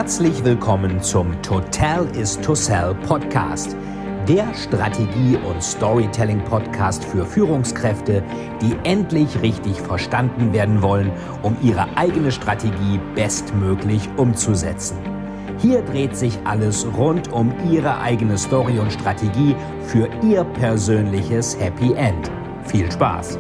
Herzlich willkommen zum Total is to Sell Podcast, der Strategie- und Storytelling-Podcast für Führungskräfte, die endlich richtig verstanden werden wollen, um ihre eigene Strategie bestmöglich umzusetzen. Hier dreht sich alles rund um Ihre eigene Story und Strategie für Ihr persönliches Happy End. Viel Spaß!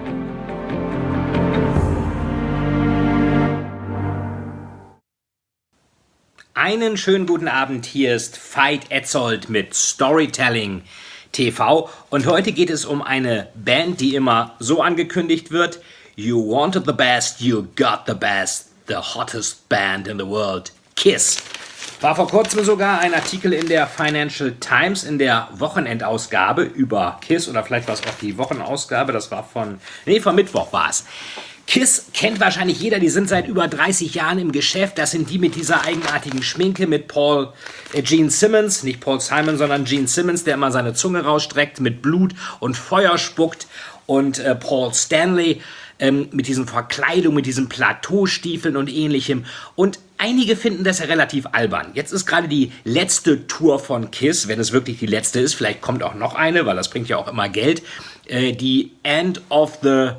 Einen schönen guten Abend, hier ist Veit Etzold mit Storytelling TV und heute geht es um eine Band, die immer so angekündigt wird: You wanted the best, you got the best, the hottest band in the world, KISS. War vor kurzem sogar ein Artikel in der Financial Times in der Wochenendausgabe über KISS, oder vielleicht war es auch die Wochenausgabe, das war von Mittwoch war es. KISS kennt wahrscheinlich jeder, die sind seit über 30 Jahren im Geschäft. Das sind die mit dieser eigenartigen Schminke mit Gene Simmons, nicht Paul Simon, sondern Gene Simmons, der immer seine Zunge rausstreckt, mit Blut und Feuer spuckt. Und Paul Stanley mit diesen Verkleidungen, mit diesen Plateaustiefeln und ähnlichem. Und einige finden das ja relativ albern. Jetzt ist gerade die letzte Tour von KISS, wenn es wirklich die letzte ist. Vielleicht kommt auch noch eine, weil das bringt ja auch immer Geld. Die End of the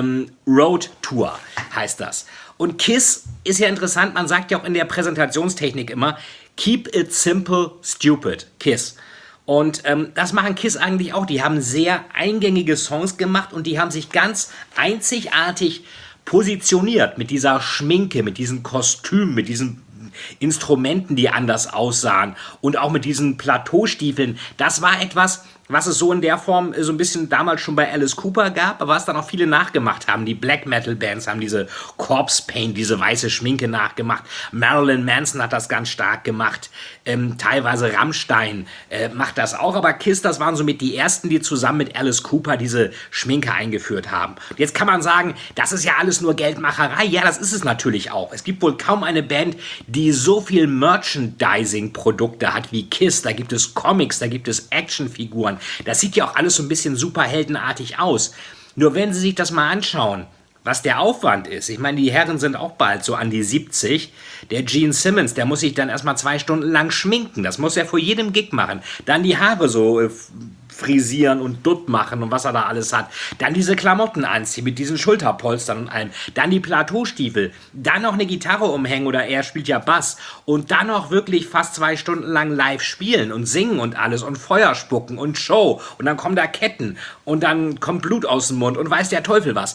Road Tour heißt das. Und KISS ist ja interessant, man sagt ja auch in der Präsentationstechnik immer, keep it simple, stupid, KISS. Und das machen KISS eigentlich auch. Die haben sehr eingängige Songs gemacht und die haben sich ganz einzigartig positioniert mit dieser Schminke, mit diesen Kostümen, mit diesen Instrumenten, die anders aussahen und auch mit diesen Plateaustiefeln. Das war etwas, was es so in der Form so ein bisschen damals schon bei Alice Cooper gab, aber was dann auch viele nachgemacht haben. Die Black Metal Bands haben diese Corpse Paint, diese weiße Schminke nachgemacht. Marilyn Manson hat das ganz stark gemacht. Teilweise Rammstein macht das auch, aber KISS, das waren somit die ersten, die zusammen mit Alice Cooper diese Schminke eingeführt haben. Und jetzt kann man sagen, das ist ja alles nur Geldmacherei. Ja, das ist es natürlich auch. Es gibt wohl kaum eine Band, die so viel Merchandising-Produkte hat wie KISS. Da gibt es Comics, da gibt es Actionfiguren. Das sieht ja auch alles so ein bisschen superheldenartig aus. Nur wenn Sie sich das mal anschauen, was der Aufwand ist. Ich meine, die Herren sind auch bald so an die 70. Der Gene Simmons, der muss sich dann erstmal 2 Stunden lang schminken. Das muss er vor jedem Gig machen. Dann die Haare so frisieren und dutt machen und was er da alles hat. Dann diese Klamotten anziehen mit diesen Schulterpolstern und allem. Dann die Plateaustiefeln. Dann noch eine Gitarre umhängen, oder er spielt ja Bass. Und dann noch wirklich fast 2 Stunden lang live spielen und singen und alles und Feuer spucken und Show. Und dann kommen da Ketten und dann kommt Blut aus dem Mund und weiß der Teufel was.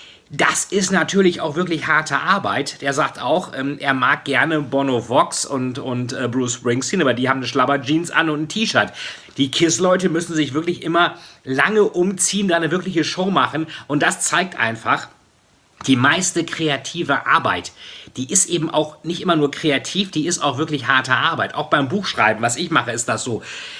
Das ist natürlich auch wirklich harte Arbeit. Der sagt auch, er mag gerne Bono Vox und Bruce Springsteen, aber die haben eine Schlabberjeans an und ein T-Shirt. Die KISS-Leute müssen sich wirklich immer lange umziehen, da eine wirkliche Show machen. Und das zeigt einfach, die meiste kreative Arbeit, die ist eben auch nicht immer nur kreativ, die ist auch wirklich harte Arbeit. Auch beim Buchschreiben, was ich mache, ist das so.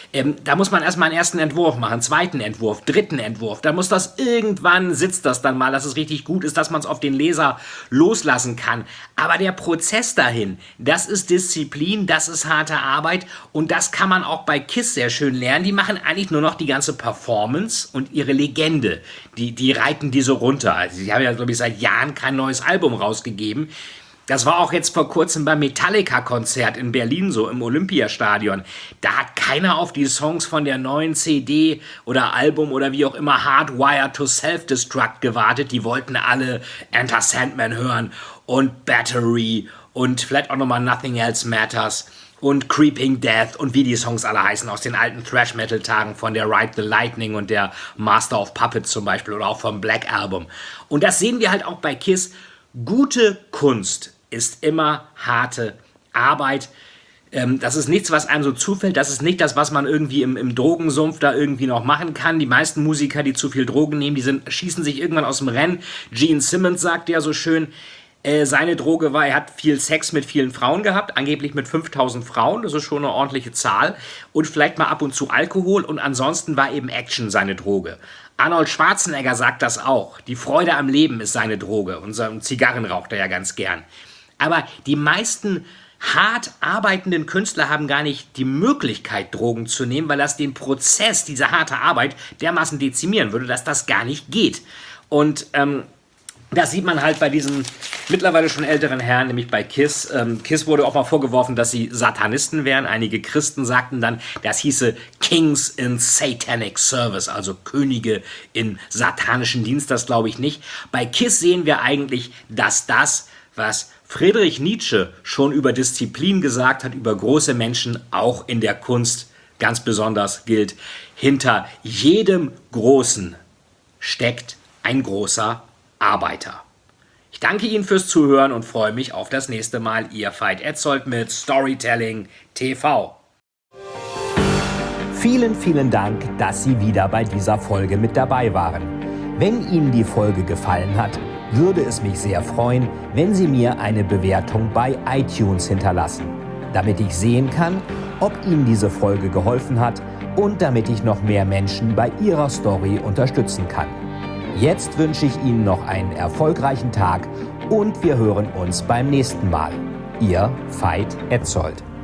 Da muss man erstmal einen ersten Entwurf machen, 2. Entwurf, 3. Entwurf. Da muss das irgendwann, sitzt das dann mal, dass es richtig gut ist, dass man es auf den Leser loslassen kann. Aber der Prozess dahin, das ist Disziplin, das ist harte Arbeit und das kann man auch bei KISS sehr schön lernen. Die machen eigentlich nur noch die ganze Performance und ihre Legende. Die reiten die so runter. Also sie haben ja, glaube ich, seit Jahren kein neues Album rausgegeben. Das war auch jetzt vor kurzem beim Metallica-Konzert in Berlin so, im Olympiastadion. Da hat keiner auf die Songs von der neuen CD oder Album oder wie auch immer Hardwired to Self-Destruct gewartet. Die wollten alle Enter Sandman hören und Battery und vielleicht auch nochmal Nothing Else Matters und Creeping Death und wie die Songs alle heißen aus den alten Thrash-Metal-Tagen von der Ride the Lightning und der Master of Puppets zum Beispiel oder auch vom Black Album. Und das sehen wir halt auch bei KISS. Gute Kunst ist immer harte Arbeit. Das ist nichts, was einem so zufällt. Das ist nicht das, was man irgendwie im Drogensumpf da irgendwie noch machen kann. Die meisten Musiker, die zu viel Drogen nehmen, schießen sich irgendwann aus dem Rennen. Gene Simmons sagt ja so schön, seine Droge war, er hat viel Sex mit vielen Frauen gehabt, angeblich mit 5000 Frauen, das ist schon eine ordentliche Zahl. Und vielleicht mal ab und zu Alkohol und ansonsten war eben Action seine Droge. Arnold Schwarzenegger sagt das auch. Die Freude am Leben ist seine Droge. Und Zigarren raucht er ja ganz gern. Aber die meisten hart arbeitenden Künstler haben gar nicht die Möglichkeit, Drogen zu nehmen, weil das den Prozess, diese harte Arbeit dermaßen dezimieren würde, dass das gar nicht geht. Und Das sieht man halt bei diesen mittlerweile schon älteren Herren, nämlich bei KISS. KISS wurde auch mal vorgeworfen, dass sie Satanisten wären. Einige Christen sagten dann, das hieße Kings in Satanic Service, also Könige in satanischen Dienst. Das glaube ich nicht. Bei KISS sehen wir eigentlich, dass das, was Friedrich Nietzsche schon über Disziplin gesagt hat, über große Menschen, auch in der Kunst ganz besonders gilt. Hinter jedem Großen steckt ein großer Arbeiter. Ich danke Ihnen fürs Zuhören und freue mich auf das nächste Mal. Ihr Veit Etzold mit Storytelling TV. Vielen, vielen Dank, dass Sie wieder bei dieser Folge mit dabei waren. Wenn Ihnen die Folge gefallen hat, würde es mich sehr freuen, wenn Sie mir eine Bewertung bei iTunes hinterlassen, damit ich sehen kann, ob Ihnen diese Folge geholfen hat und damit ich noch mehr Menschen bei ihrer Story unterstützen kann. Jetzt wünsche ich Ihnen noch einen erfolgreichen Tag und wir hören uns beim nächsten Mal. Ihr Veit Etzold.